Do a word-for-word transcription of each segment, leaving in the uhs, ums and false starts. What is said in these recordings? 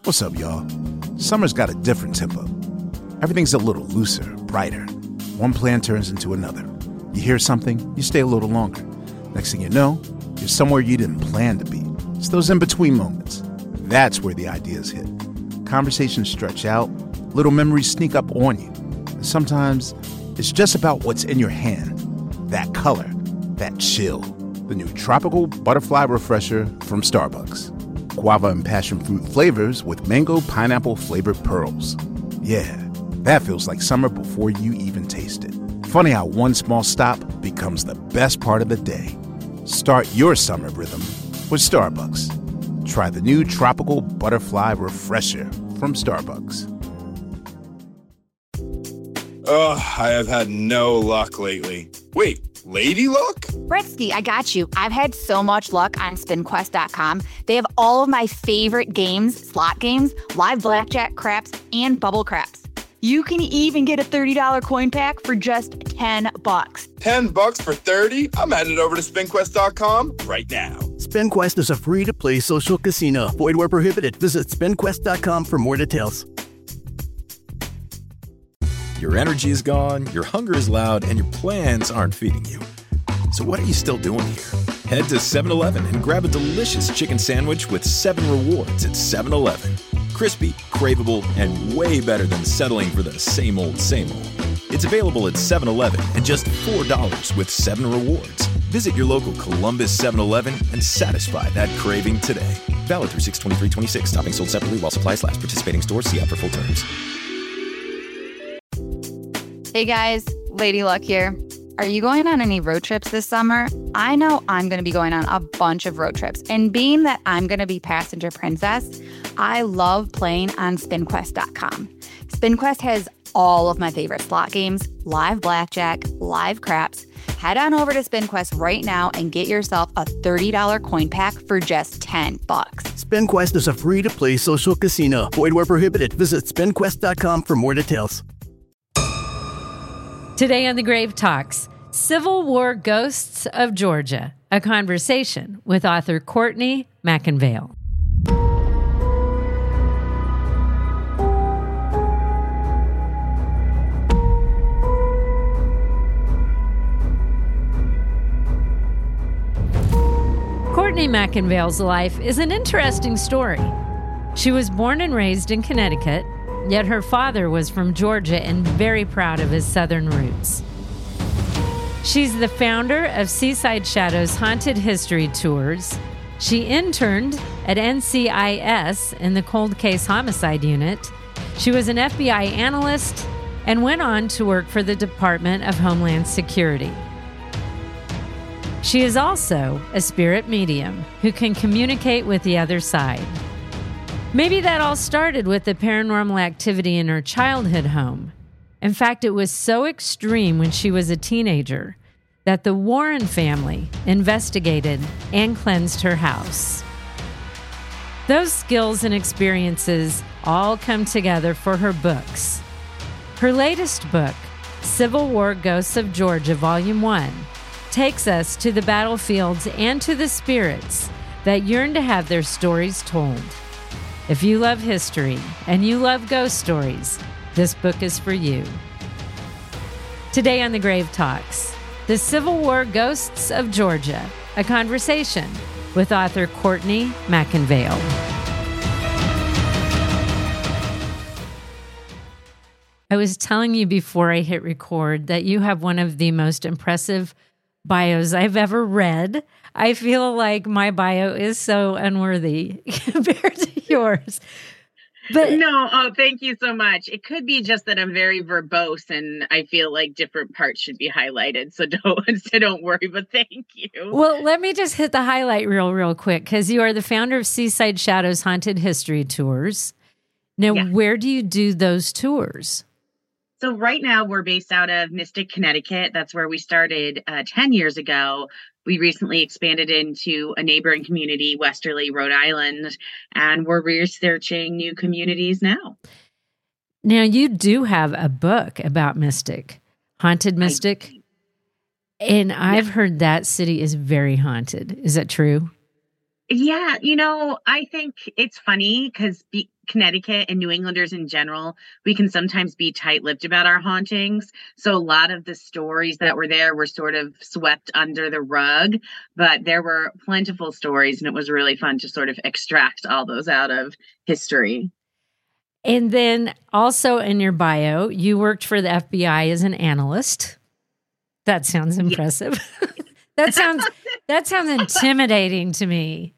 What's up, y'all? Summer's got a different tempo. Everything's a little looser, brighter. One plan turns into another. You hear something, you stay a little longer. Next thing you know, you're somewhere you didn't plan to be. It's those in-between moments. That's where the ideas hit. Conversations stretch out, little memories sneak up on you. And sometimes it's just about what's in your hand. That color, that chill. The new Tropical Butterfly Refresher from Starbucks. Guava and passion fruit flavors with mango pineapple flavored pearls. Yeah, that feels like summer before you even taste it. Funny how one small stop becomes the best part of the day. Start your summer rhythm with Starbucks. Try the new Tropical Butterfly Refresher from Starbucks. Ugh, I have had no luck lately. Wait, lady luck? Britsky, I got you. I've had so much luck on spin quest dot com. They have all of my favorite games, slot games, live blackjack, craps, and bubble craps. You can even get a thirty dollars coin pack for just ten bucks. ten bucks for thirty? I'm headed over to spin quest dot com right now. SpinQuest is a free-to-play social casino. Void where prohibited. Visit spin quest dot com for more details. Your energy is gone, your hunger is loud, and your plans aren't feeding you. So what are you still doing here? Head to seven eleven and grab a delicious chicken sandwich with seven rewards at seven eleven. Crispy, craveable, and way better than settling for the same old, same old. It's available at seven eleven and just four dollars with seven rewards. Visit your local Columbus seven eleven and satisfy that craving today. Valid through six twenty-three twenty-six. Topping sold separately while supplies last. Participating stores. See app for full terms. Hey guys, Lady Luck here. Are you going on any road trips this summer? I know I'm going to be going on a bunch of road trips. And being that I'm going to be passenger princess, I love playing on spin quest dot com. SpinQuest has all of my favorite slot games, live blackjack, live craps. Head on over to SpinQuest right now and get yourself a thirty dollars coin pack for just ten bucks. SpinQuest is a free-to-play social casino. Void where prohibited. Visit spin quest dot com for more details. Today on The Grave Talks, Civil War Ghosts of Georgia, a conversation with author Courtney McIngvale. Courtney McIngvale's life is an interesting story. She was born and raised in Connecticut, yet her father was from Georgia and very proud of his Southern roots. She's the founder of Seaside Shadows Haunted History Tours. She interned at N C I S in the Cold Case Homicide Unit. She was an F B I analyst and went on to work for the Department of Homeland Security. She is also a spirit medium who can communicate with the other side. Maybe that all started with the paranormal activity in her childhood home. In fact, it was so extreme when she was a teenager that the Warren family investigated and cleansed her house. Those skills and experiences all come together for her books. Her latest book, Civil War Ghosts of Georgia, Volume one, takes us to the battlefields and to the spirits that yearn to have their stories told. If you love history and you love ghost stories, this book is for you. Today on The Grave Talks, The Civil War Ghosts of Georgia, a conversation with author Courtney McIngvale. I was telling you before I hit record that you have one of the most impressive bios I've ever read. I feel like my bio is so unworthy compared to yours. But no, oh, thank you so much. It could be just that I'm very verbose and I feel like different parts should be highlighted. So don't, so don't worry, but thank you. Well, let me just hit the highlight real, real quick, because you are the founder of Seaside Shadows Haunted History Tours. Now, yeah. Where do you do those tours? So right now we're based out of Mystic, Connecticut. That's where we started uh, ten years ago. We recently expanded into a neighboring community, Westerly, Rhode Island, and we're researching new communities now. Now, you do have a book about Mystic, Haunted Mystic, I, and I've yeah. heard that city is very haunted. Is that true? Yeah, you know, I think it's funny because Connecticut and New Englanders in general, we can sometimes be tight-lipped about our hauntings. So a lot of the stories that were there were sort of swept under the rug, but there were plentiful stories, and it was really fun to sort of extract all those out of history. And then also in your bio, you worked for the F B I as an analyst. That sounds impressive. Yeah. that sounds that sounds intimidating to me.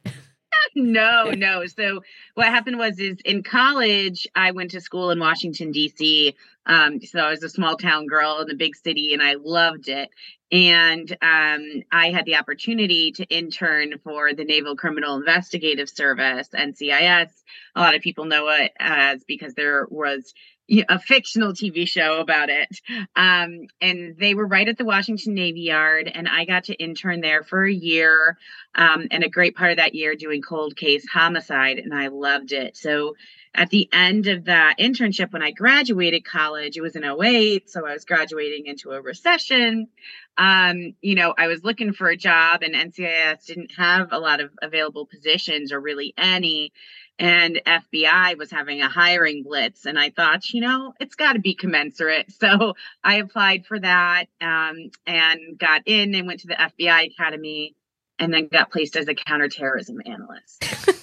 No, no. So what happened was is in college, I went to school in Washington, D C. Um, so I was a small town girl in the big city and I loved it. And um, I had the opportunity to intern for the Naval Criminal Investigative Service, N C I S. A lot of people know it as because there was a fictional T V show about it. Um, and they were right at the Washington Navy Yard. And I got to intern there for a year. Um, and a great part of that year doing cold case homicide. And I loved it. So at the end of that internship, when I graduated college, it was in oh eight. So I was graduating into a recession. Um, you know, I was looking for a job and N C I S didn't have a lot of available positions or really any. And F B I was having a hiring blitz. And I thought, you know, it's got to be commensurate. So I applied for that um, and got in and went to the F B I Academy and then got placed as a counterterrorism analyst.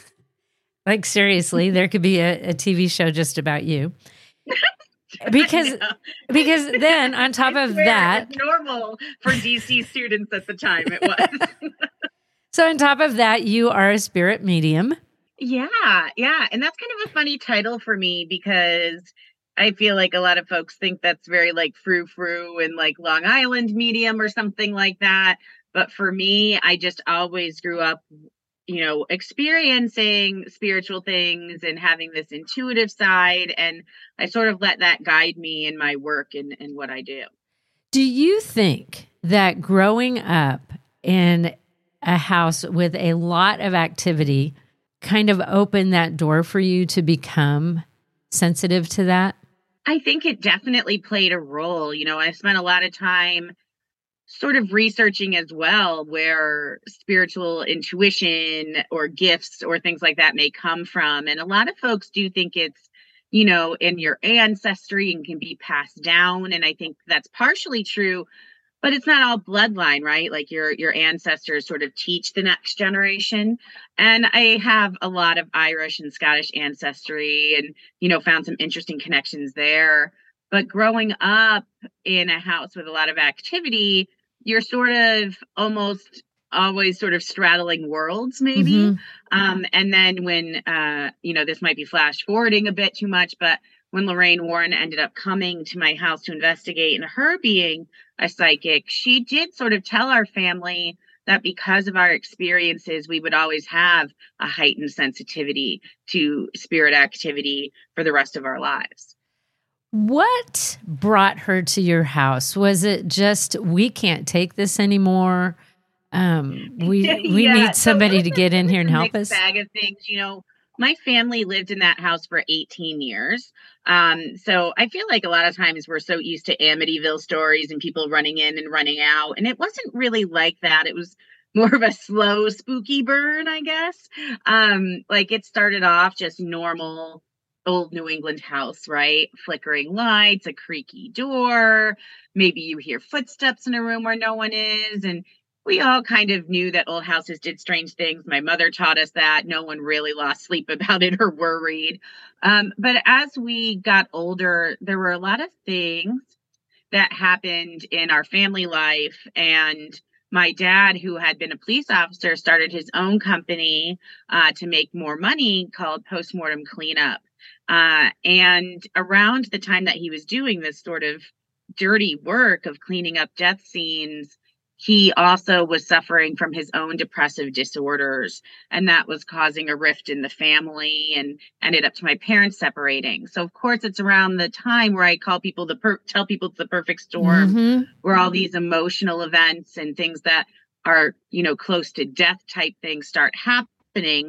Like, seriously, there could be a, a T V show just about you. Because because then on top of that, it was normal for D C students at the time. It was. So on top of that, you are a spirit medium. Yeah, yeah. And that's kind of a funny title for me because I feel like a lot of folks think that's very like frou-frou and like Long Island medium or something like that. But for me, I just always grew up, you know, experiencing spiritual things and having this intuitive side. And I sort of let that guide me in my work and, and what I do. Do you think that growing up in a house with a lot of activity kind of opened that door for you to become sensitive to that? I think it definitely played a role. You know, I spent a lot of time sort of researching as well where spiritual intuition or gifts or things like that may come from. And a lot of folks do think it's, you know, in your ancestry and can be passed down. And I think that's partially true, but it's not all bloodline, right? Like your your ancestors sort of teach the next generation. And I have a lot of Irish and Scottish ancestry and, you know, found some interesting connections there. But growing up in a house with a lot of activity, you're sort of almost always sort of straddling worlds, maybe. Mm-hmm. Um, and then when, uh, you know, this might be flash forwarding a bit too much, but when Lorraine Warren ended up coming to my house to investigate and her being a psychic, she did sort of tell our family that because of our experiences, we would always have a heightened sensitivity to spirit activity for the rest of our lives. What brought her to your house? Was it just, we can't take this anymore? Um, we we yeah, need somebody so to get in here and help us? Bag of things, you know. My family lived in that house for eighteen years. Um, so I feel like a lot of times we're so used to Amityville stories and people running in and running out. And it wasn't really like that. It was more of a slow, spooky burn, I guess. Um, like it started off just normal old New England house, right? Flickering lights, a creaky door. Maybe you hear footsteps in a room where no one is. And we all kind of knew that old houses did strange things. My mother taught us that. No one really lost sleep about it or worried. Um, but as we got older, there were a lot of things that happened in our family life. And my dad, who had been a police officer, started his own company uh, to make more money called Postmortem Cleanup. Uh, and around the time that he was doing this sort of dirty work of cleaning up death scenes, he also was suffering from his own depressive disorders, and that was causing a rift in the family and ended up to my parents separating. So, of course, it's around the time where I call people the per- tell people it's the perfect storm, mm-hmm. where all these emotional events and things that are, you know, close to death type things start happening.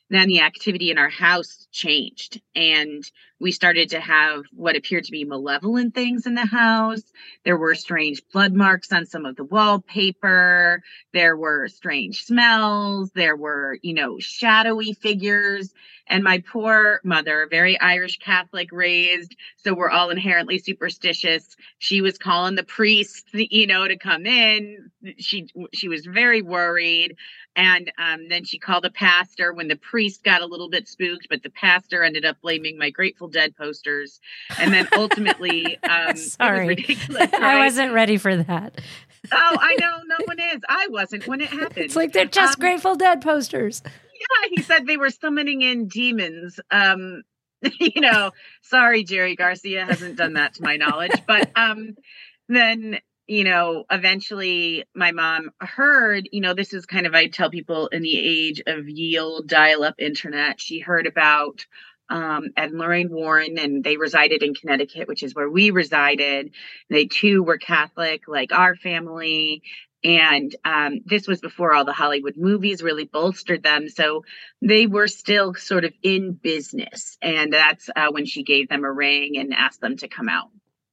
then the activity in our house changed, and we started to have what appeared to be malevolent things in the house. There were strange blood marks on some of the wallpaper. There were strange smells. There were, you know, shadowy figures. And my poor mother, very Irish Catholic raised, so we're all inherently superstitious. She was calling the priest, you know, to come in. She she was very worried. And um, then she called the pastor when the priest got a little bit spooked, but the pastor ended up blaming my Grateful Dead posters. And then ultimately, um, sorry, it was ridiculous, right? I wasn't ready for that. Oh, I know. No one is. I wasn't when it happened. It's like they're just um, Grateful Dead posters. Yeah, he said they were summoning in demons. Um, you know, sorry, Jerry Garcia hasn't done that to my knowledge. But um, then, you know, eventually my mom heard, you know, this is kind of, I tell people in the age of yield dial-up internet, she heard about um, Ed and Lorraine Warren, and they resided in Connecticut, which is where we resided. They too were Catholic, like our family. And um, this was before all the Hollywood movies really bolstered them. So they were still sort of in business. And that's uh, when she gave them a ring and asked them to come out.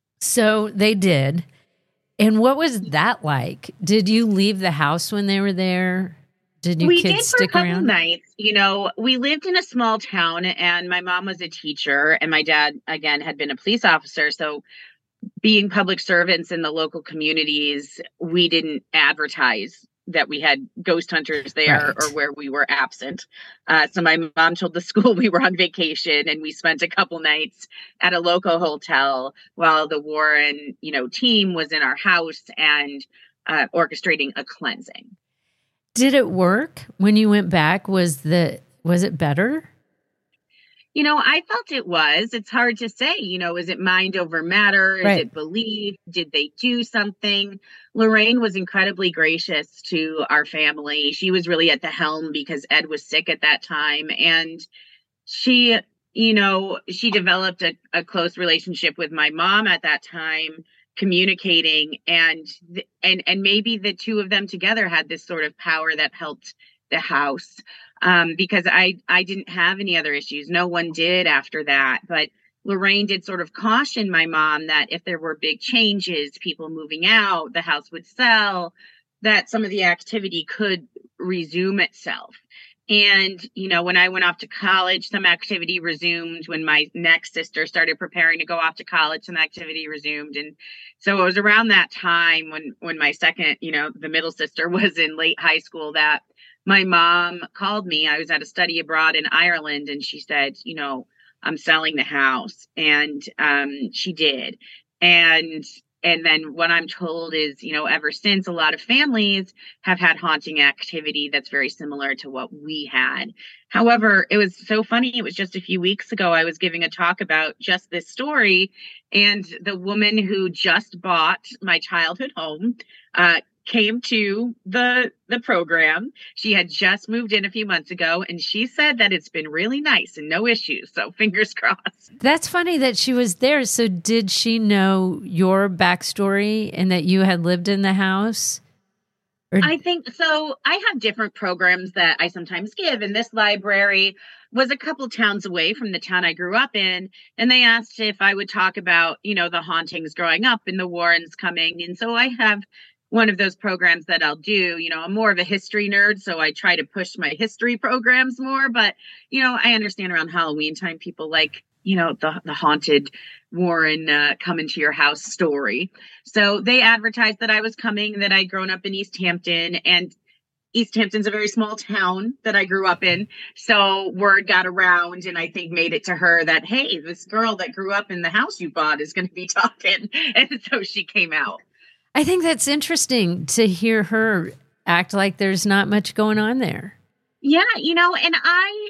So they did. And what was that like? Did you leave the house when they were there? Did you we kids did for stick a couple around? Nights. You know, we lived in a small town, and my mom was a teacher, and my dad, again, had been a police officer. So being public servants in the local communities, we didn't advertise that we had ghost hunters there, right, or where we were absent. Uh, so my mom told the school we were on vacation, and we spent a couple nights at a local hotel while the Warren, you know, team was in our house and uh, orchestrating a cleansing. Did it work when you went back? Was the was it better? You know, I felt it was. It's hard to say, you know, is it mind over matter? Is right. it belief? Did they do something? Lorraine was incredibly gracious to our family. She was really at the helm because Ed was sick at that time. And she, you know, she developed a, a close relationship with my mom at that time, communicating, and and and maybe the two of them together had this sort of power that helped the house. Um, because I, I didn't have any other issues. No one did after that. But Lorraine did sort of caution my mom that if there were big changes, people moving out, the house would sell, that some of the activity could resume itself. And, you know, when I went off to college, some activity resumed. When my next sister started preparing to go off to college, some activity resumed. And so it was around that time when, when my second, you know, the middle sister was in late high school that my mom called me. I was at a study abroad in Ireland, and she said, you know, I'm selling the house. And um, she did. And and then what I'm told is, you know, ever since, a lot of families have had haunting activity that's very similar to what we had. However, it was so funny. It was just a few weeks ago, I was giving a talk about just this story. And the woman who just bought my childhood home uh, came to the the program. She had just moved in a few months ago, and she said that it's been really nice and no issues. So fingers crossed. That's funny that she was there. So did she know your backstory and that you had lived in the house? Or- I think so. I have different programs that I sometimes give, and this library was a couple towns away from the town I grew up in. And they asked if I would talk about, you know, the hauntings growing up and the Warrens coming. And so I have one of those programs that I'll do. You know, I'm more of a history nerd, so I try to push my history programs more. But, you know, I understand around Halloween time, people like, you know, the, the haunted Warren uh, come into your house story. So they advertised that I was coming, that I'd grown up in East Hampton, and East Hampton's a very small town that I grew up in. So word got around, and I think made it to her that, hey, this girl that grew up in the house you bought is going to be talking. And so she came out. I think that's interesting to hear her act like there's not much going on there. Yeah, you know, and I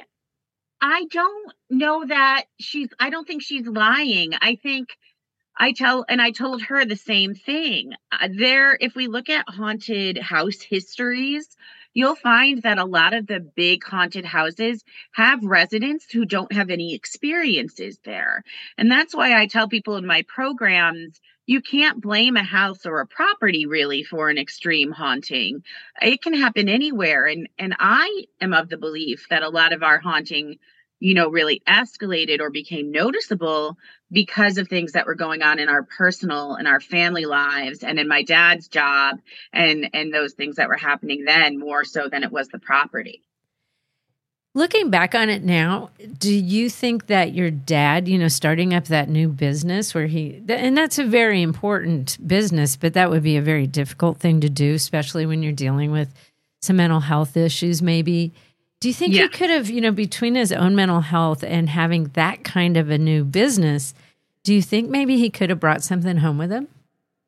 I don't know that she's, I don't think she's lying. I think I tell, and I told her the same thing. Uh, there, if we look at haunted house histories, you'll find that a lot of the big haunted houses have residents who don't have any experiences there. And that's why I tell people in my programs, you can't blame a house or a property really for an extreme haunting. It can happen anywhere. And, and I am of the belief that a lot of our haunting, you know, really escalated or became noticeable because of things that were going on in our personal and our family lives and in my dad's job and, and those things that were happening then more so than it was the property. Looking back on it now, do you think that your dad, you know, starting up that new business where he, and that's a very important business, but that would be a very difficult thing to do, especially when you're dealing with some mental health issues maybe. Do you think yeah. he could have, you know, between his own mental health and having that kind of a new business, do you think maybe he could have brought something home with him?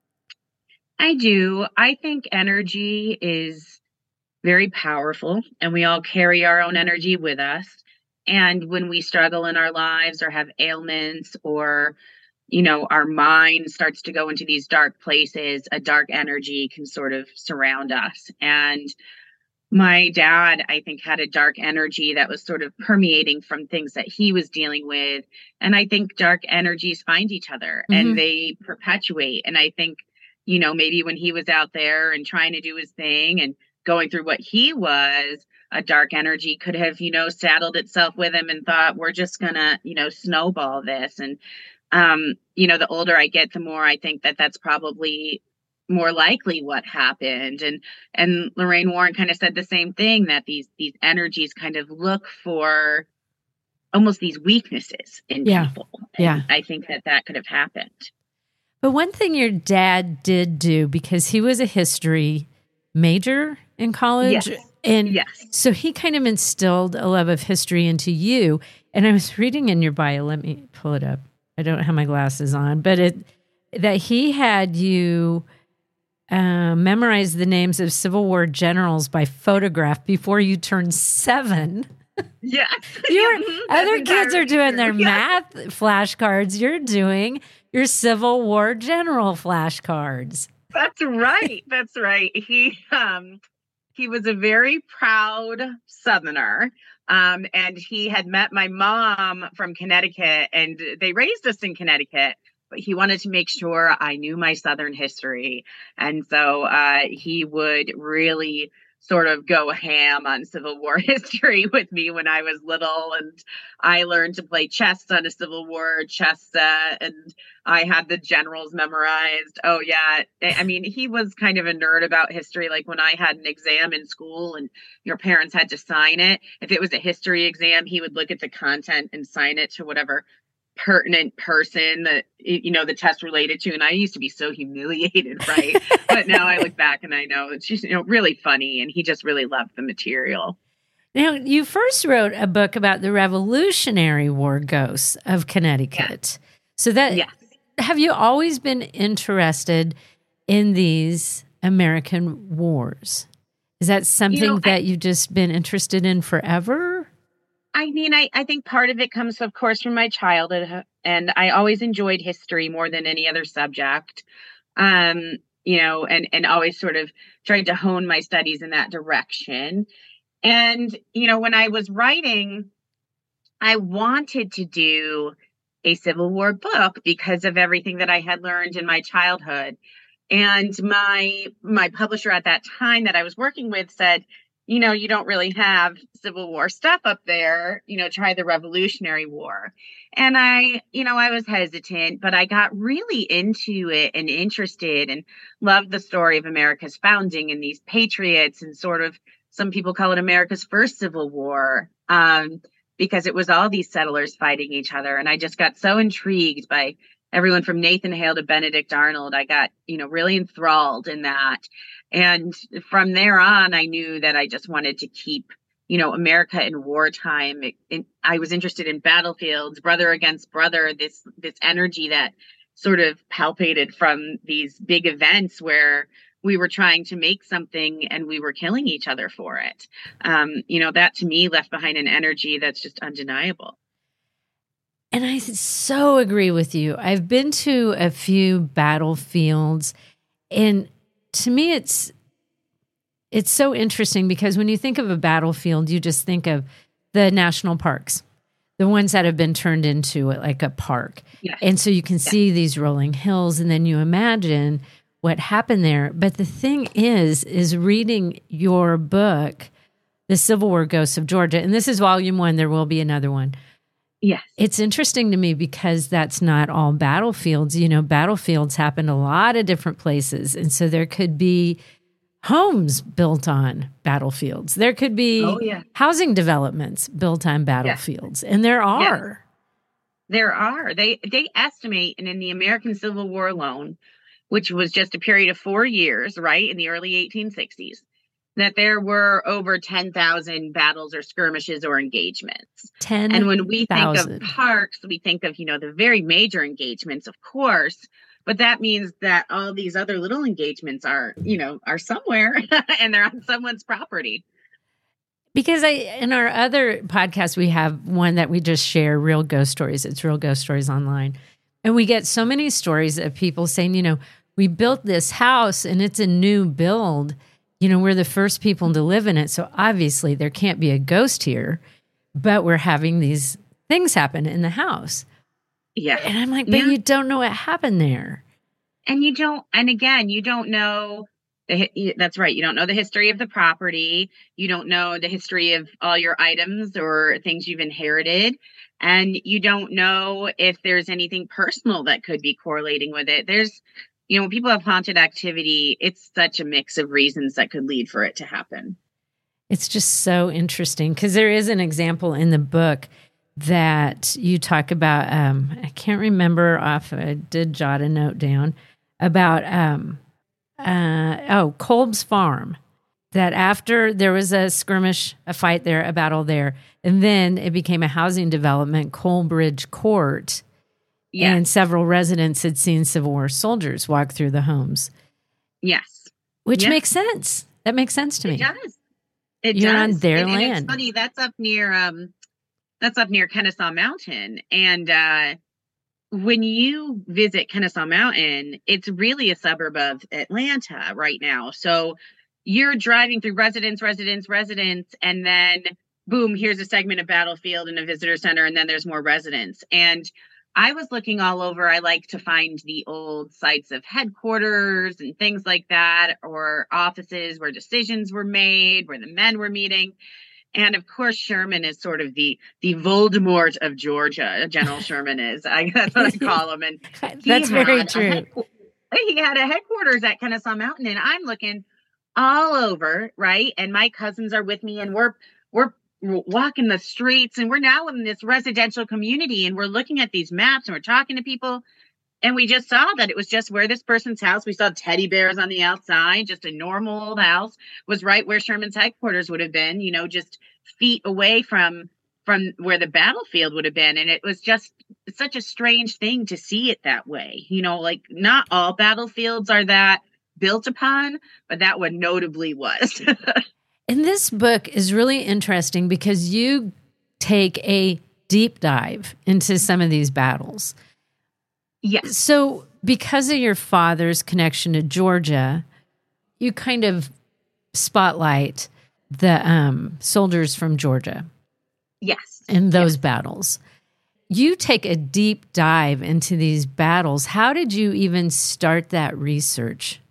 I do. I think energy is very powerful, and we all carry our own energy with us. And when we struggle in our lives or have ailments or, you know, our mind starts to go into these dark places, a dark energy can sort of surround us. And my dad, I think, had a dark energy that was sort of permeating from things that he was dealing with. And I think dark energies find each other mm-hmm. and they perpetuate. And I think, you know, maybe when he was out there and trying to do his thing and going through what he was, a dark energy could have, you know, saddled itself with him and thought, we're just going to, you know, snowball this. And, um, you know, the older I get, the more I think that that's probably more likely what happened. And and Lorraine Warren kind of said the same thing, that these these energies kind of look for almost these weaknesses in yeah. people. And yeah. I think that that could have happened. But one thing your dad did do, because he was a history major in college, yes. and yes. so he kind of instilled a love of history into you. And I was reading in your bio, let me pull it up. I don't have my glasses on, but it that he had you Uh, memorize the names of Civil War generals by photograph before you turned seven. Yes. You're, other kids are doing their yeah. math flashcards. You're doing your Civil War general flashcards. That's right. That's right. He um, he was a very proud Southerner. Um, and he had met my mom from Connecticut, and they raised us in Connecticut. But he wanted to make sure I knew my Southern history. And so uh, he would really sort of go ham on Civil War history with me when I was little. And I learned to play chess on a Civil War chess set. And I had the generals memorized. Oh, yeah. I mean, he was kind of a nerd about history. Like when I had an exam in school and your parents had to sign it, if it was a history exam, he would look at the content and sign it to whatever pertinent person that, you know, the test related to. And I used to be so humiliated, right? But now I look back and I know it's just, you know, really funny. And he just really loved the material. Now, you first wrote a book about the Revolutionary War ghosts of Connecticut. Yeah. So that, yes. Have you always been interested in these American wars? Is that something you know, that I, you've just been interested in forever? I mean, I, I think part of it comes, of course, from my childhood, and I always enjoyed history more than any other subject, um, you know, and, and always sort of tried to hone my studies in that direction. And, you know, when I was writing, I wanted to do a Civil War book because of everything that I had learned in my childhood. And my my publisher at that time that I was working with said, you know, you don't really have Civil War stuff up there, you know, try the Revolutionary War. And I, you know, I was hesitant, but I got really into it and interested and loved the story of America's founding and these patriots and sort of, some people call it America's first Civil War, um, because it was all these settlers fighting each other. And I just got so intrigued by everyone from Nathan Hale to Benedict Arnold. I got, you know, really enthralled in that. And from there on, I knew that I just wanted to keep, you know, America in wartime. It, it, I was interested in battlefields, brother against brother, this this energy that sort of palpated from these big events where we were trying to make something and we were killing each other for it. Um, you know, that to me left behind an energy that's just undeniable. And I so agree with you. I've been to a few battlefields, and to me, it's it's so interesting because when you think of a battlefield, you just think of the national parks, the ones that have been turned into like a park. Yes. And so you can Yes. see these rolling hills, and then you imagine what happened there. But the thing is, is reading your book, The Civil War Ghosts of Georgia, and this is volume one, there will be another one. Yes. It's interesting to me because that's not all battlefields. You know, battlefields happen a lot of different places. And so there could be homes built on battlefields. There could be Oh, yeah. housing developments built on battlefields. And there are. There are. They they estimate, and in the American Civil War alone, which was just a period of four years, right, in the early eighteen sixties, that there were over ten thousand battles or skirmishes or engagements. ten And when we think thousand. of parks, we think of, you know, the very major engagements, of course, but that means that all these other little engagements are, you know, are somewhere and they're on someone's property. Because I, in our other podcast, we have one that we just share, Real Ghost Stories. It's Real Ghost Stories Online. And we get so many stories of people saying, you know, we built this house and it's a new build. You know, we're the first people to live in it. So obviously there can't be a ghost here, but we're having these things happen in the house. Yeah. And I'm like, but Yeah. you don't know what happened there. And you don't, and again, you don't know the, hi- that's right. You don't know the history of the property. You don't know the history of all your items or things you've inherited. And you don't know if there's anything personal that could be correlating with it. There's, you know, when people have haunted activity, it's such a mix of reasons that could lead for it to happen. It's just so interesting because there is an example in the book that you talk about. Um, I can't remember off. I did jot a note down about, um, uh, oh, Kolb's Farm, that after there was a skirmish, a fight there, a battle there, and then it became a housing development, Coleridge Court, Yeah. and several residents had seen Civil War soldiers walk through the homes, Yes. which Yeah. makes sense. That makes sense to me. It does. It You're does. on their and, and land. it's funny. That's up near, um, that's up near Kennesaw Mountain. And, uh, when you visit Kennesaw Mountain, it's really a suburb of Atlanta right now. So you're driving through residence, residence, residence, and then boom, here's a segment of battlefield and a visitor center, and then there's more residents. And I was looking all over. I like to find the old sites of headquarters and things like that, or offices where decisions were made, where the men were meeting. And of course, Sherman is sort of the the Voldemort of Georgia. General Sherman is. I, that's what I call him. And he That's very had a true. headqu- he had a headquarters at Kennesaw Mountain, and I'm looking all over, right? And my cousins are with me, and we're we're walking the streets, and we're now in this residential community, and we're looking at these maps, and we're talking to people. And we just saw that it was just where this person's house. We saw teddy bears on the outside. Just a normal old house was right where Sherman's headquarters would have been, you know, just feet away from from where the battlefield would have been. And it was just such a strange thing to see it that way. You know, like not all battlefields are that built upon, but that one notably was. And this book is really interesting because you take a deep dive into some of these battles. Yes. So, because of your father's connection to Georgia, you kind of spotlight the um, soldiers from Georgia Yes. in those battles. You take a deep dive into these battles. How did you even start that research?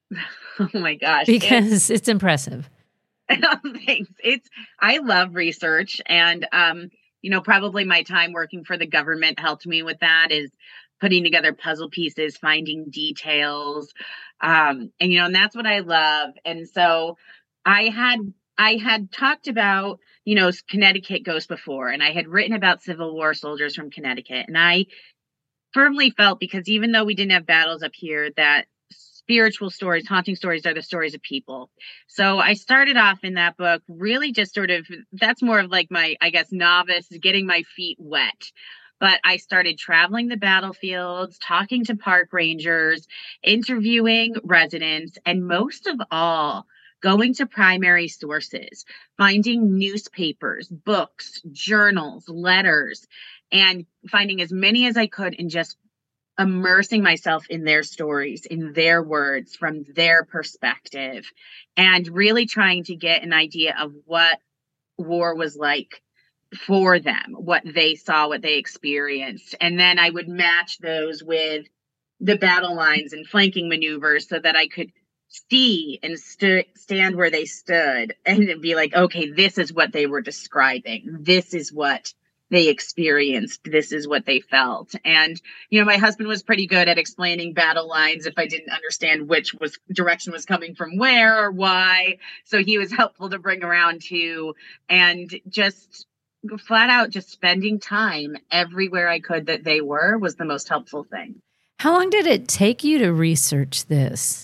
Oh my gosh. Because it's impressive. Thanks. It's I love research, and um, you know, probably my time working for the government helped me with that. Is putting together puzzle pieces, finding details, um, and you know, and that's what I love. And so, I had I had talked about you know Connecticut ghosts before, and I had written about Civil War soldiers from Connecticut, and I firmly felt because even though we didn't have battles up here, that spiritual stories, haunting stories are the stories of people. So I started off in that book really just sort of, that's more of like my, I guess, novice, getting my feet wet. But I started traveling the battlefields, talking to park rangers, interviewing residents, and most of all, going to primary sources, finding newspapers, books, journals, letters, and finding as many as I could and just immersing myself in their stories, in their words, from their perspective, and really trying to get an idea of what war was like for them, what they saw, what they experienced. And then I would match those with the battle lines and flanking maneuvers so that I could see and st- stand where they stood and be like, okay, this is what they were describing. This is what they experienced. This is what they felt. And, you know, my husband was pretty good at explaining battle lines if I didn't understand which was direction was coming from where or why. So he was helpful to bring around too. And just flat out just spending time everywhere I could that they were was the most helpful thing. How long did it take you to research this?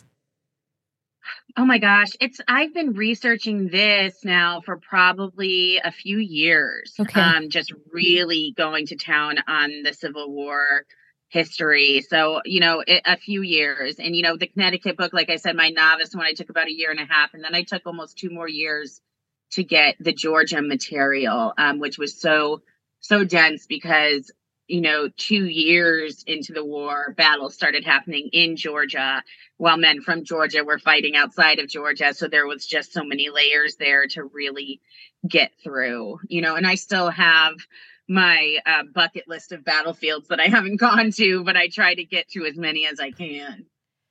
Oh my gosh, it's I've been researching this now for probably a few years. Okay. Um, just really going to town on the Civil War history. So, you know, it, a few years. And, you know, the Connecticut book, like I said, my novice one, I took about a year and a half. And then I took almost two more years to get the Georgia material, um, which was so, so dense because, you know, two years into the war, battles started happening in Georgia while men from Georgia were fighting outside of Georgia. So there was just so many layers there to really get through, you know, and I still have my uh, bucket list of battlefields that I haven't gone to, but I try to get to as many as I can.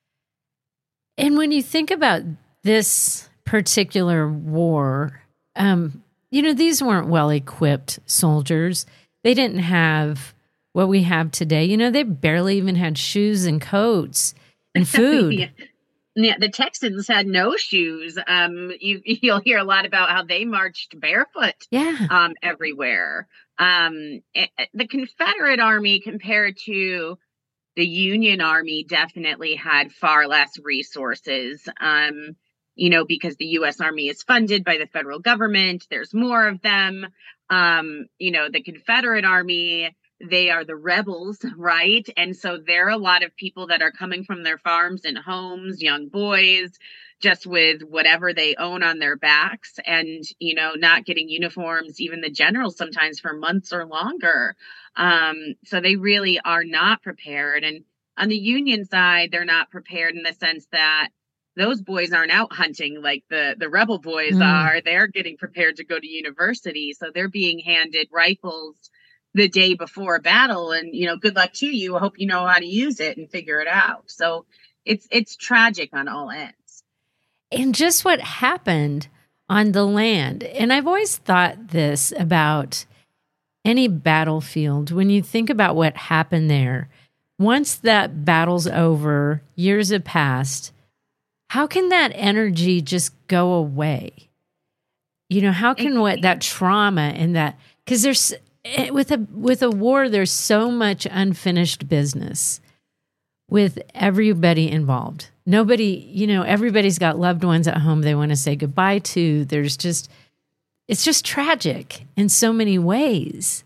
And when you think about this particular war, um, you know, these weren't well-equipped soldiers. They didn't have what we have today. You know, they barely even had shoes and coats and food. yeah. yeah, the Texans had no shoes. Um, you, you'll hear a lot about how they marched barefoot Yeah. um, everywhere. Um, it, the Confederate Army compared to the Union Army definitely had far less resources, um, you know, because the U S Army is funded by the federal government. There's more of them. Um, you know, the Confederate Army, they are the rebels, right? And so there are a lot of people that are coming from their farms and homes, young boys, just with whatever they own on their backs and, you know, not getting uniforms, even the generals sometimes for months or longer. Um, so they really are not prepared. And on the Union side, they're not prepared in the sense that those boys aren't out hunting like the, the rebel boys Mm. are. They're getting prepared to go to university. So they're being handed rifles the day before a battle and, you know, good luck to you. I hope you know how to use it and figure it out. So it's, it's tragic on all ends. And just what happened on the land. And I've always thought this about any battlefield. When you think about what happened there, once that battle's over, years have passed, how can that energy just go away? You know, how can what that trauma and that, because there's, with a with a war, there's so much unfinished business with everybody involved. Nobody, you know, everybody's got loved ones at home they want to say goodbye to. There's just, it's just tragic in so many ways.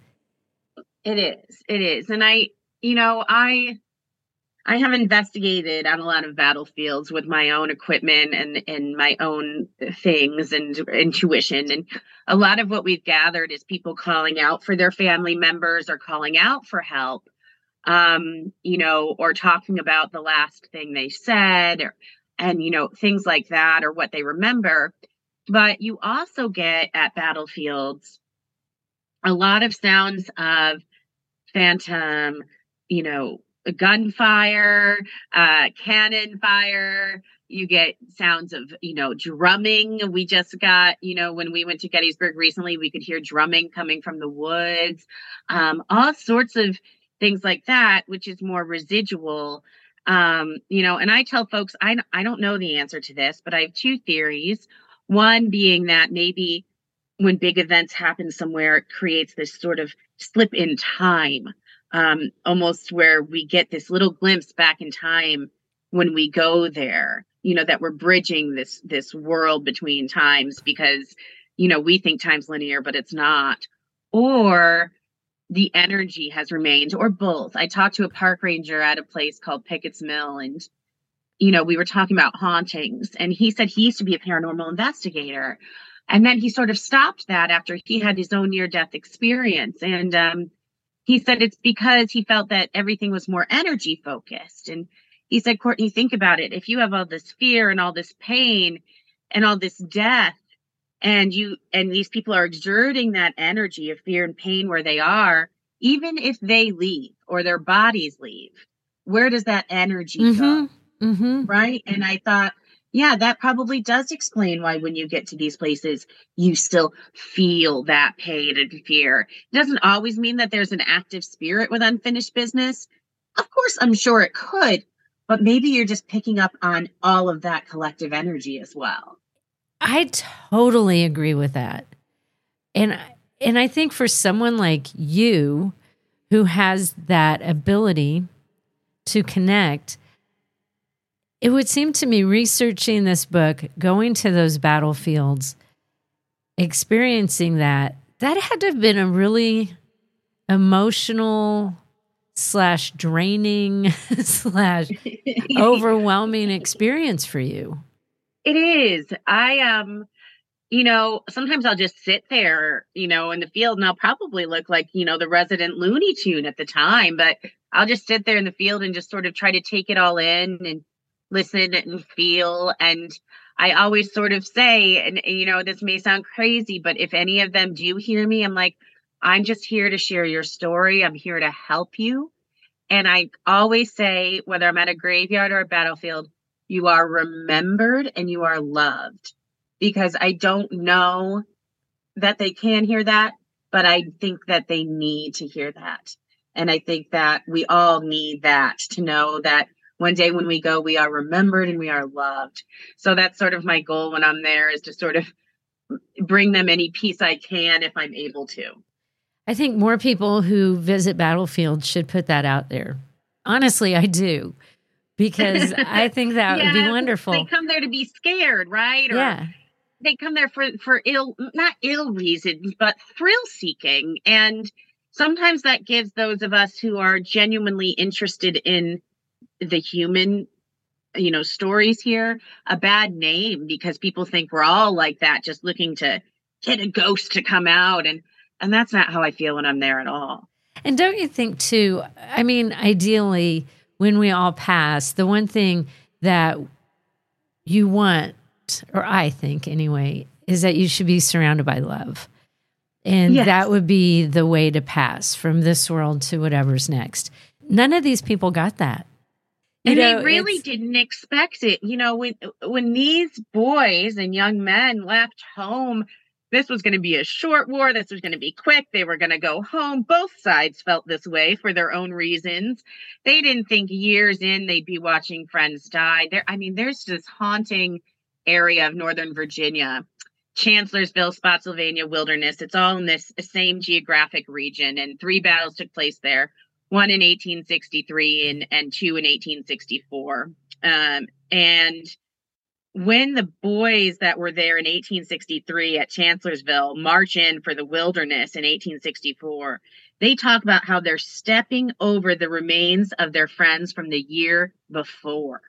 It is. It is. And I, you know, I, I have investigated on a lot of battlefields with my own equipment and, and my own things and intuition. And a lot of what we've gathered is people calling out for their family members or calling out for help. Um, you know, or talking about the last thing they said or, and, you know, things like that or what they remember. But you also get at battlefields a lot of sounds of phantom, you know, gunfire, uh, cannon fire. You get sounds of, you know, drumming. We just got, you know, when we went to Gettysburg recently, we could hear drumming coming from the woods, um, all sorts of things like that, which is more residual, um, you know, and I tell folks, I, I don't know the answer to this, but I have two theories. One being that maybe when big events happen somewhere, it creates this sort of slip in time, um, almost where we get this little glimpse back in time when we go there, you know, that we're bridging this, this world between times because, you know, we think time's linear, but it's not. Or the energy has remained, or both. I talked to a park ranger at a place called Pickett's Mill, and, you know, we were talking about hauntings, and he said he used to be a paranormal investigator. And then he sort of stopped that after he had his own near-death experience. And um, he said it's because he felt that everything was more energy focused. And he said, Courtney, think about it. If you have all this fear and all this pain and all this death, And you and these people are exerting that energy of fear and pain where they are, even if they leave or their bodies leave. Where does that energy Mm-hmm. go? Mm-hmm. Right. And I thought, yeah, that probably does explain why when you get to these places, you still feel that pain and fear. It doesn't always mean that there's an active spirit with unfinished business. Of course, I'm sure it could, but maybe you're just picking up on all of that collective energy as well. I totally agree with that. And and I think for someone like you who has that ability to connect, it would seem to me researching this book, going to those battlefields, experiencing that, that had to have been a really emotional slash draining slash overwhelming experience for you. It is. I, um, you know, sometimes I'll just sit there, you know, in the field and I'll probably look like, you know, the resident Looney Tune at the time, but I'll just sit there in the field and just sort of try to take it all in and listen and feel. And I always sort of say, and you know, this may sound crazy, but if any of them do hear me, I'm like, I'm just here to share your story. I'm here to help you. And I always say, whether I'm at a graveyard or a battlefield, you are remembered and you are loved, because I don't know that they can hear that, but I think that they need to hear that. And I think that we all need that, to know that one day when we go, we are remembered and we are loved. So that's sort of my goal when I'm there, is to sort of bring them any peace I can if I'm able to. I think more people who visit battlefields should put that out there. Honestly, I do. Because I think that yeah, would be wonderful. They come there to be scared, right? Or yeah. They come there for, for ill, not ill reasons, but thrill seeking. And sometimes that gives those of us who are genuinely interested in the human, you know, stories here a bad name, because people think we're all like that, just looking to get a ghost to come out. And, and that's not how I feel when I'm there at all. And don't you think too, I mean, ideally, when we all pass, the one thing that you want, or I think anyway, is that you should be surrounded by love. And yes. that would be the way to pass from this world to whatever's next. None of these people got that. You and know, they really didn't expect it. You know, when when these boys and young men left home, this was going to be a short war. This was going to be quick. They were going to go home. Both sides felt this way for their own reasons. They didn't think years in they'd be watching friends die. There, I mean, there's this haunting area of Northern Virginia, Chancellorsville, Spotsylvania Wilderness. It's all in this same geographic region. And three battles took place there, one in eighteen sixty-three and, and two in eighteen sixty-four. Um, and when the boys that were there in eighteen sixty-three at Chancellorsville march in for the Wilderness in eighteen sixty-four, they talk about how they're stepping over the remains of their friends from the year before.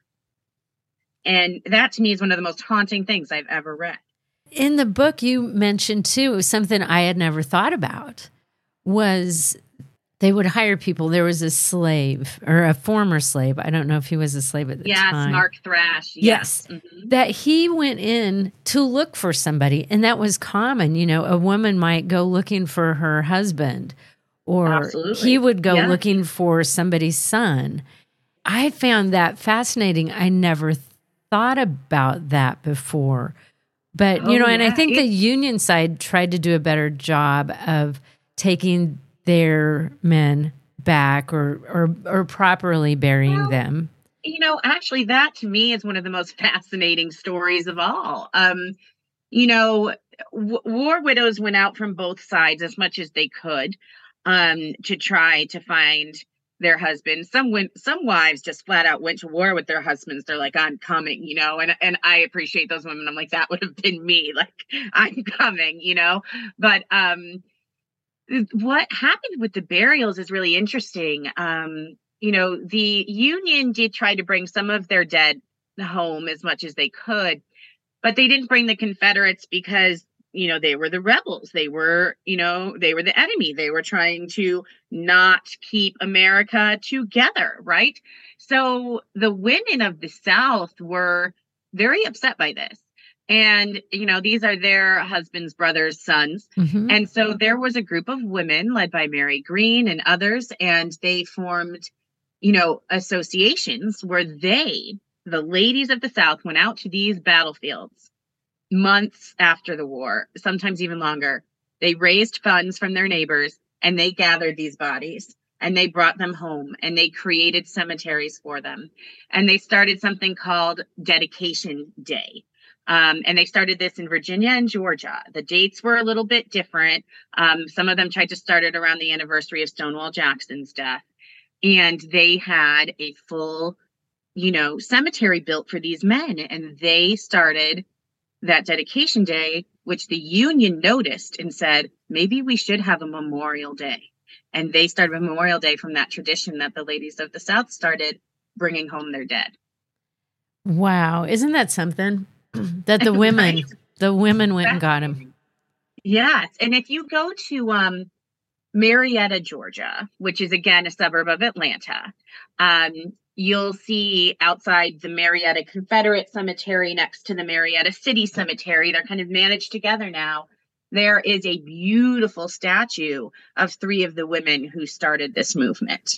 And that to me is one of the most haunting things I've ever read. In the book you mentioned too, it was something I had never thought about, was they would hire people. There was a slave, or a former slave. I don't know if he was a slave at the yes, time. Yes, Mark Thrash. Yes. yes. Mm-hmm. That he went in to look for somebody. And that was common. You know, a woman might go looking for her husband, or Absolutely. he would go yeah. looking for somebody's son. I found that fascinating. I never thought about that before. But, you oh, know, and yeah. I think it, the Union side tried to do a better job of taking their men back, or or, or properly burying well, them. You know, actually, that to me is one of the most fascinating stories of all. Um, you know, w- war widows went out from both sides as much as they could um, to try to find their husbands. Some went, some wives just flat out went to war with their husbands. They're like, I'm coming, you know, and, and I appreciate those women. I'm like, that would have been me. Like, I'm coming, you know, but, um, what happened with the burials is really interesting. Um, you know, the Union did try to bring some of their dead home as much as they could, but they didn't bring the Confederates because, you know, they were the rebels. They were, you know, they were the enemy. They were trying to not keep America together, right? So the women of the South were very upset by this. And, you know, these are their husbands, brothers, sons. Mm-hmm. And so there was a group of women led by Mary Green and others, and they formed, you know, associations where they, the ladies of the South, went out to these battlefields months after the war, sometimes even longer. They raised funds from their neighbors and they gathered these bodies and they brought them home and they created cemeteries for them. And they started something called Dedication Day. Um, and they started this in Virginia and Georgia. The dates were a little bit different. Um, some of them tried to start it around the anniversary of Stonewall Jackson's death. And they had a full, you know, cemetery built for these men. And they started that Dedication Day, which the union noticed and said, maybe we should have a Memorial Day. And they started a Memorial Day from that tradition that the ladies of the South started bringing home their dead. Wow. Isn't that something? That the women, right. the women went and got him. Yes. And if you go to um, Marietta, Georgia, which is, again, a suburb of Atlanta, um, you'll see outside the Marietta Confederate Cemetery next to the Marietta City Cemetery. They're kind of managed together now. There is a beautiful statue of three of the women who started this movement.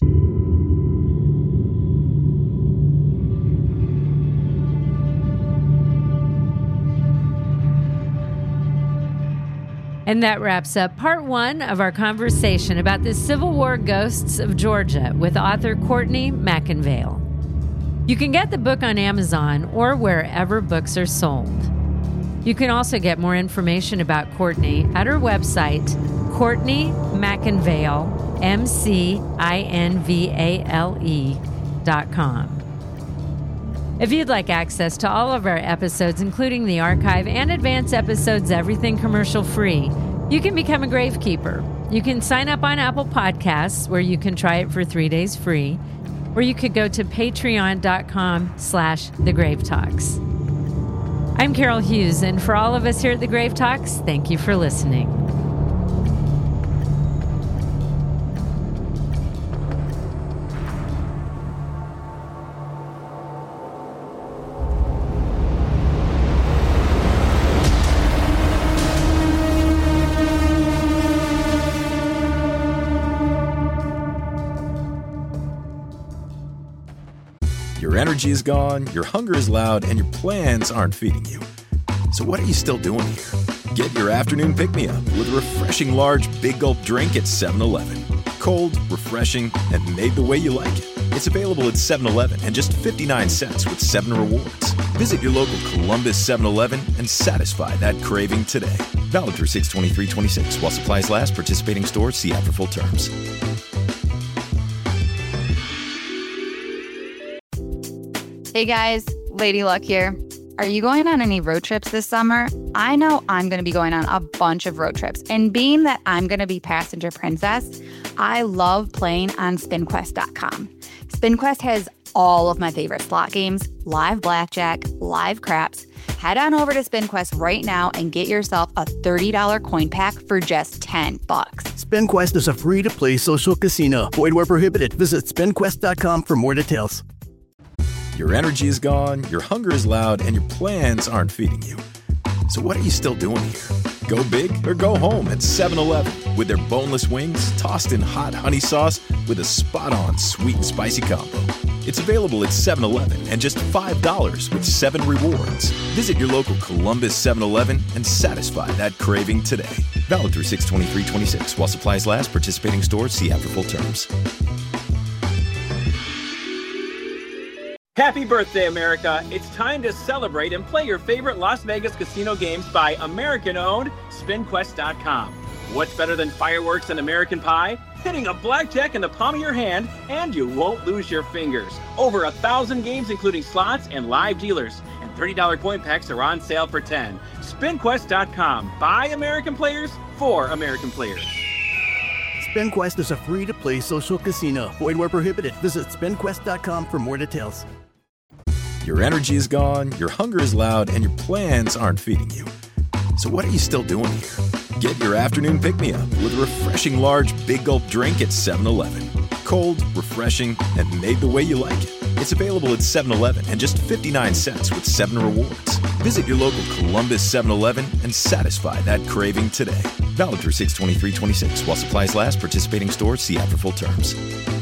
And that wraps up part one of our conversation about the Civil War ghosts of Georgia with author Courtney McIngvale. You can get the book on Amazon or wherever books are sold. You can also get more information about Courtney at her website, Courtney McIngvale, M C I N V A L E dot com. If you'd like access to all of our episodes, including the archive and advance episodes, everything commercial free, you can become a gravekeeper. You can sign up on Apple Podcasts, where you can try it for three days free, or you could go to patreon.com slash The Grave Talks. I'm Carol Hughes, and for all of us here at The Grave Talks, thank you for listening. Your energy is gone, your hunger is loud, and your plans aren't feeding you. So what are you still doing here? Get your afternoon pick-me-up with a refreshing large Big Gulp drink at seven eleven. Cold, refreshing, and made the way you like it. It's available at seven eleven and just fifty-nine cents with seven rewards. Visit your local Columbus seven eleven and satisfy that craving today. Valid through six twenty-three twenty-six while supplies last. Participating stores, see app for full terms. Hey guys, Lady Luck here. Are you going on any road trips this summer? I know I'm going to be going on a bunch of road trips. And being that I'm going to be passenger princess, I love playing on spin quest dot com. SpinQuest has all of my favorite slot games, live blackjack, live craps. Head on over to SpinQuest right now and get yourself a thirty dollars coin pack for just ten bucks. SpinQuest is a free-to-play social casino. Void where prohibited. Visit spin quest dot com for more details. Your energy is gone, your hunger is loud, and your plans aren't feeding you. So what are you still doing here? Go big or go home at seven eleven with their boneless wings tossed in hot honey sauce with a spot-on sweet and spicy combo. It's available at seven eleven and just five dollars with seven rewards. Visit your local Columbus seven eleven and satisfy that craving today. Valid through six twenty-three twenty-six while supplies last. Participating stores, see app for full terms. Happy birthday, America. It's time to celebrate and play your favorite Las Vegas casino games by American-owned spin quest dot com. What's better than fireworks and American pie? Hitting a blackjack in the palm of your hand, and you won't lose your fingers. Over a thousand games, including slots and live dealers. And thirty dollars coin packs are on sale for ten dollars. spin quest dot com. By American players, for American players. SpinQuest is a free-to-play social casino. Void where prohibited. Visit spin quest dot com for more details. Your energy is gone, your hunger is loud, and your plans aren't feeding you. So what are you still doing here? Get your afternoon pick-me-up with a refreshing large Big Gulp drink at seven eleven. Cold, refreshing, and made the way you like it. It's available at seven eleven and just fifty-nine cents with seven rewards. Visit your local Columbus seven eleven and satisfy that craving today. Valid through six twenty-three twenty-six while supplies last. Participating stores, see app for full terms.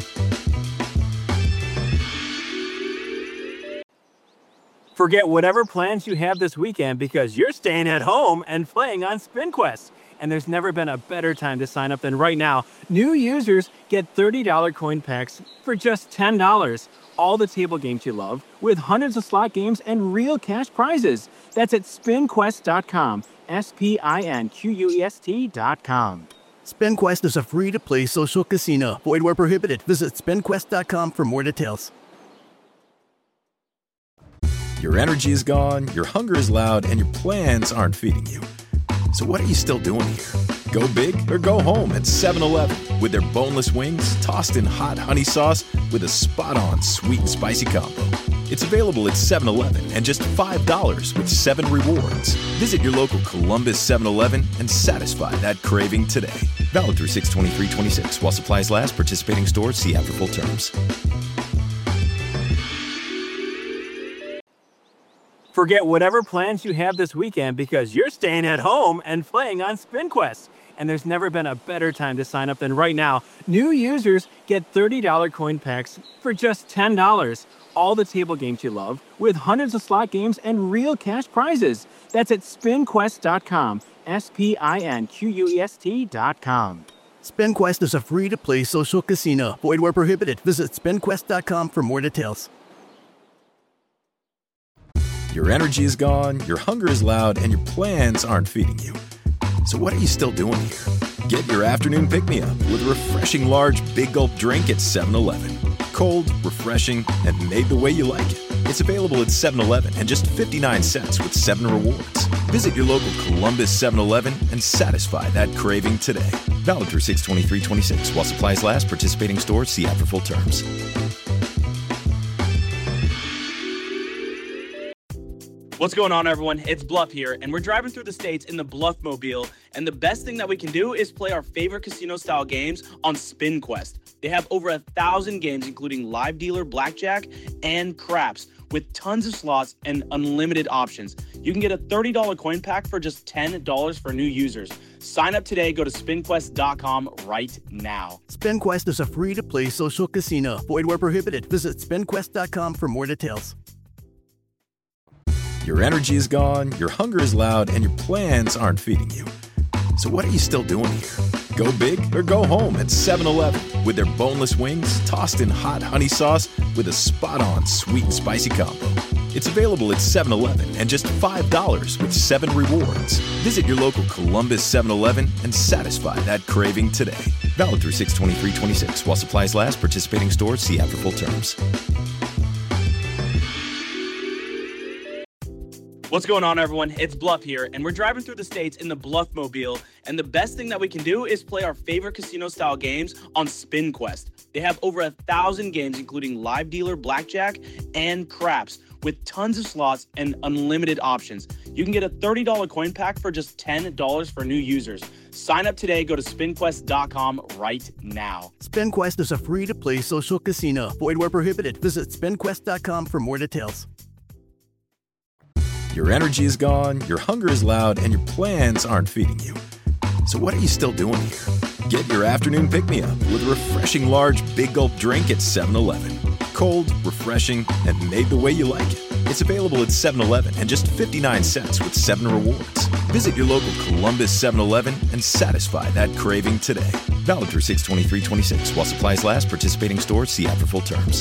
Forget whatever plans you have this weekend because you're staying at home and playing on SpinQuest. And there's never been a better time to sign up than right now. New users get thirty dollars coin packs for just ten dollars. All the table games you love with hundreds of slot games and real cash prizes. That's at spin quest dot com. S P I N Q U E S T dot com. SpinQuest is a free-to-play social casino. Void where prohibited. Visit spin quest dot com for more details. Your energy is gone, your hunger is loud, and your plans aren't feeding you. So what are you still doing here? Go big or go home at seven eleven with their boneless wings tossed in hot honey sauce with a spot-on sweet and spicy combo. It's available at seven eleven and just five dollars with seven rewards. Visit your local Columbus seven eleven and satisfy that craving today. Valid through six twenty-three twenty-six while supplies last. Participating stores, see app for full terms. Forget whatever plans you have this weekend because you're staying at home and playing on SpinQuest. And there's never been a better time to sign up than right now. New users get thirty dollars coin packs for just ten dollars. All the table games you love with hundreds of slot games and real cash prizes. That's at spin quest dot com. S P I N Q U E S T dot com. SpinQuest is a free-to-play social casino. Void where prohibited. Visit spin quest dot com for more details. Your energy is gone, your hunger is loud, and your plans aren't feeding you. So what are you still doing here? Get your afternoon pick-me-up with a refreshing large Big Gulp drink at seven eleven. Cold, refreshing, and made the way you like it. It's available at seven eleven and just fifty-nine cents with seven rewards. Visit your local Columbus seven eleven and satisfy that craving today. Valid through six twenty-three twenty-six while supplies last. Participating stores, see app for full terms. What's going on, everyone? It's Bluff here, and we're driving through the states in the Bluff-mobile, and the best thing that we can do is play our favorite casino-style games on SpinQuest. They have over a thousand games, including live dealer, blackjack, and craps, with tons of slots and unlimited options. You can get a thirty dollars coin pack for just ten dollars for new users. Sign up today. Go to spin quest dot com right now. SpinQuest is a free-to-play social casino. Void where prohibited. Visit spin quest dot com for more details. Your energy is gone, your hunger is loud, and your plans aren't feeding you. So what are you still doing here? Go big or go home at seven eleven with their boneless wings tossed in hot honey sauce with a spot-on sweet and spicy combo. It's available at seven eleven and just five dollars with seven rewards. Visit your local Columbus seven eleven and satisfy that craving today. Valid through six twenty-three twenty-six while supplies last. Participating stores, see app for full terms. What's going on, everyone? It's Bluff here, and we're driving through the states in the Bluff-mobile, and the best thing that we can do is play our favorite casino-style games on SpinQuest. They have over a thousand games, including live dealer, blackjack, and craps, with tons of slots and unlimited options. You can get a thirty dollars coin pack for just ten dollars for new users. Sign up today. Go to spin quest dot com right now. SpinQuest is a free-to-play social casino. Void where prohibited. Visit spin quest dot com for more details. Your energy is gone, your hunger is loud, and your plans aren't feeding you. So what are you still doing here? Get your afternoon pick-me-up with a refreshing large Big Gulp drink at seven eleven. Cold, refreshing, and made the way you like it. It's available at seven eleven and just fifty-nine cents with seven rewards. Visit your local Columbus seven eleven and satisfy that craving today. Valid through six twenty-three twenty-six while supplies last. Participating stores, see app for full terms.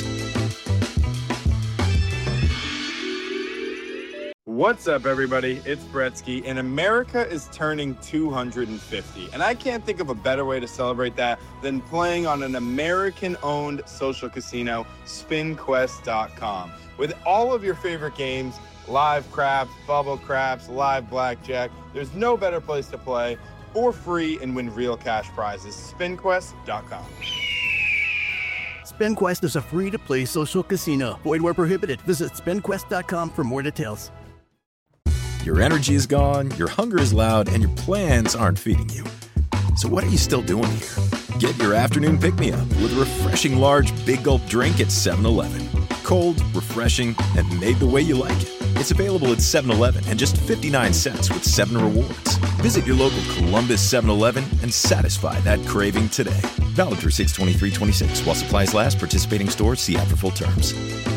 What's up, everybody? It's Bretsky, and America is turning two hundred fifty. And I can't think of a better way to celebrate that than playing on an American-owned social casino, spin quest dot com. With all of your favorite games, live craps, bubble craps, live blackjack, there's no better place to play for free and win real cash prizes. spin quest dot com. SpinQuest is a free-to-play social casino. Void where prohibited. Visit spin quest dot com for more details. Your energy is gone, your hunger is loud, and your plans aren't feeding you. So what are you still doing here? Get your afternoon pick-me-up with a refreshing large Big Gulp drink at seven eleven. Cold, refreshing, and made the way you like it. It's available at seven eleven and just fifty-nine cents with seven rewards. Visit your local Columbus seven eleven and satisfy that craving today. Valid through six twenty-three twenty-six while supplies last. Participating stores, see app for full terms.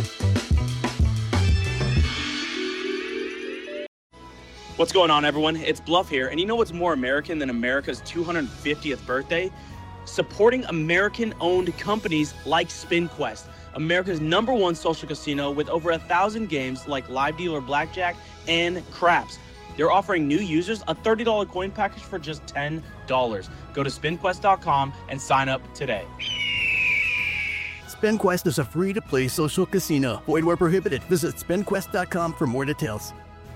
What's going on, everyone? It's Bluff here, and you know what's more American than America's two hundred fiftieth birthday? Supporting American-owned companies like SpinQuest, America's number one social casino with over a thousand games like live dealer blackjack and craps. They're offering new users a thirty dollars coin package for just ten dollars. Go to spin quest dot com and sign up today. SpinQuest is a free-to-play social casino. Void where prohibited. Visit spin quest dot com for more details.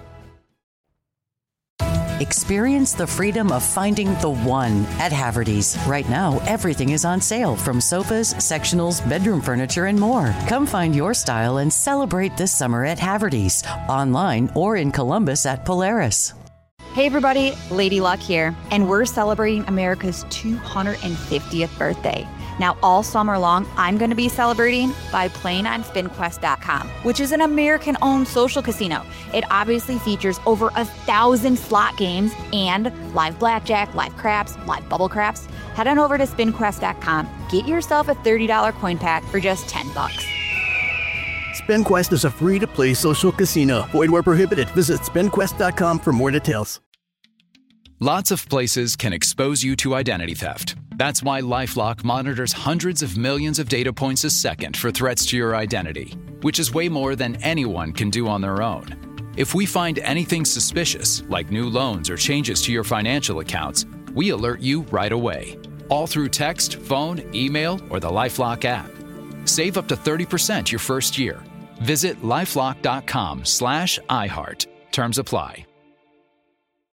Experience the freedom of finding the one at Haverty's. Right now, everything is on sale, from sofas, sectionals, bedroom furniture, and more. Come find your style and celebrate this summer at Haverty's, online or in Columbus at Polaris. Hey everybody, Lady Luck here, and we're celebrating America's two hundred fiftieth birthday. Now, all summer long, I'm going to be celebrating by playing on spin quest dot com, which is an American-owned social casino. It obviously features over a thousand slot games and live blackjack, live craps, live bubble craps. Head on over to spin quest dot com, get yourself a thirty dollars coin pack for just ten bucks. SpinQuest is a free-to-play social casino. Void where prohibited. Visit spin quest dot com for more details. Lots of places can expose you to identity theft. That's why LifeLock monitors hundreds of millions of data points a second for threats to your identity, which is way more than anyone can do on their own. If we find anything suspicious, like new loans or changes to your financial accounts, we alert you right away, all through text, phone, email, or the LifeLock app. Save up to thirty percent your first year. Visit lifelock dot com slash iHeart. Terms apply.